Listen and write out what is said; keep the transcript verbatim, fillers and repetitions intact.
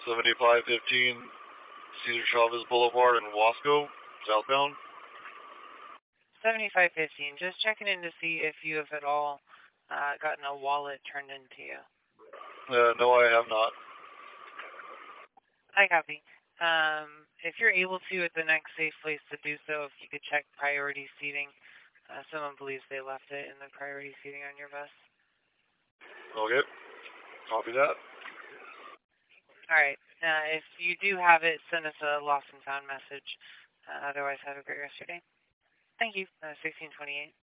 seventy-five fifteen Cesar Chavez Boulevard in Wasco, southbound. seventy-five fifteen, just checking in to see if you have at all uh, gotten a wallet turned into you. Uh, no, I have not. I copy. Um, if you're able to, at the next safe place to do so, if you could check priority seating. Uh, someone believes they left it in the priority seating on your bus. Okay. Copy that. All right. Uh, if you do have it, send us a lost and found message. Uh, otherwise, have a great rest of your day. Thank you. Uh, sixteen twenty-eight.